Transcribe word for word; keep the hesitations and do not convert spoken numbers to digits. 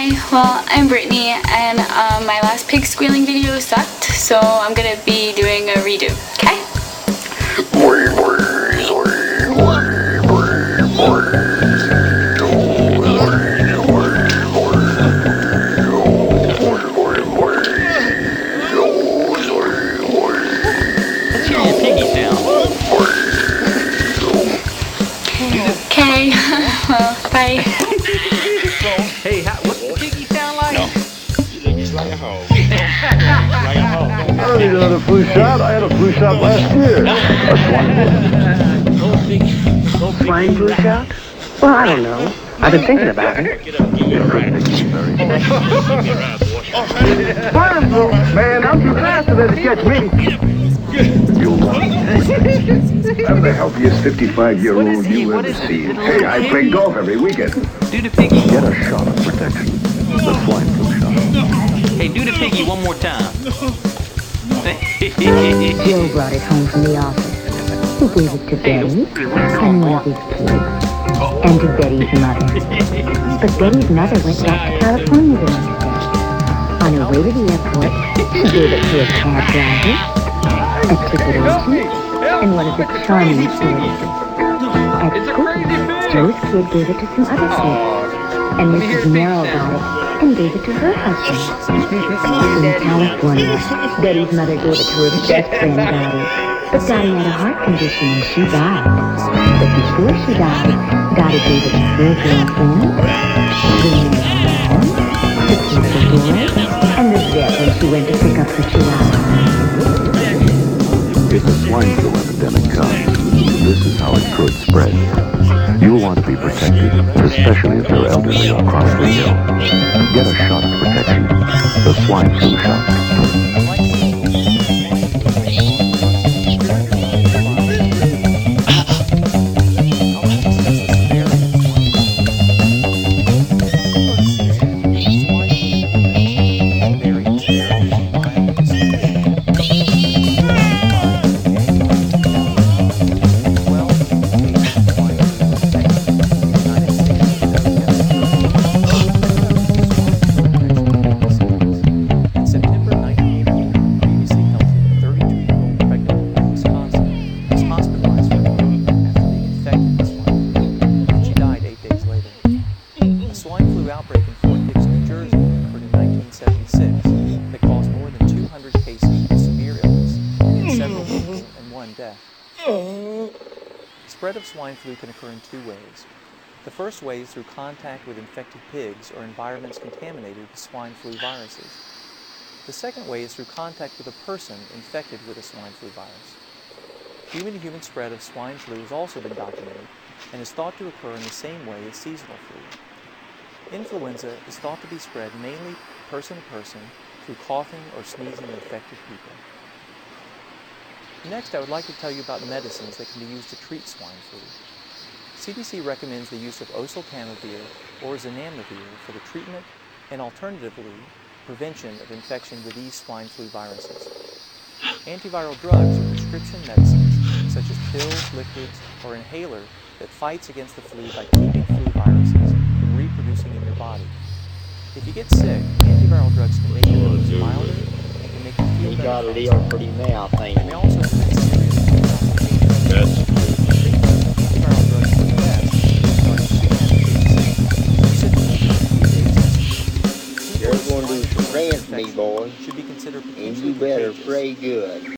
Hi, well, I'm Brittany, and um, my last pig squealing video sucked, so I'm gonna be doing a redo, okay? Let's hear your piggy sound. Okay, well, bye. Hey, how, what's the piggy sound like? No. You look just like a hog. Like a hog. I don't need another flu shot. I had a flu shot last year. Swine flu shot? Well, I don't know. I've been thinking about it. Get up, give me a ride. Give me a ride, boy. Swine flu? Man, I'm too fast for them to catch me. You'll want it. I'm the healthiest fifty-five-year-old you ever seen. Hey, I play golf every weekend. Do the piggy. Get a shot of protection. The swine flu shot. Hey, do the piggy one more time. Joe brought it home from the office. He gave it to Betty and one of his kids, and to Betty's mother. But Betty's mother went back to California the next day. On her way to the airport, she gave it to a cab driver, a ticket agent, and one of the charming stewardesses. At school, Joe's kid gave it to some other kids, and Missus Merrill got it and gave it to her husband. In California, Betty's mother gave it to her best friend, Dottie. But Dottie had a heart condition and she died. But before she died, Dottie gave it to her girlfriend, the man, the pizza boy, and the vet when she went to pick up her chihuahua. If the swine flu epidemic comes, this is how it could spread. You'll want to be protected, especially if you're elderly or chronically ill. Get a shot of protection, the swine flu shot. Outbreak in Fort Dix, New Jersey occurred in nineteen seventy-six that caused more than two hundred cases of severe illness and several people and one death. The spread of swine flu can occur in two ways. The first way is through contact with infected pigs or environments contaminated with swine flu viruses. The second way is through contact with a person infected with a swine flu virus. Human-to-human spread of swine flu has also been documented and is thought to occur in the same way as seasonal flu. Influenza is thought to be spread mainly person to person through coughing or sneezing of infected people. Next, I would like to tell you about medicines that can be used to treat swine flu. C D C recommends the use of oseltamivir or zanamivir for the treatment and alternatively prevention of infection with these swine flu viruses. Antiviral drugs are prescription medicines such as pills, liquids, or inhaler that fights against the flu by keeping flu viruses reproducing in your body. If you get sick, antiviral drugs can make your illness milder and can make you feel We better. got a little pretty now, I think. They may also prevent serious complications. Antiviral drugs are the best. You're going to do some praying for me, boy. Should be considered And potentially you better contagious. pray good.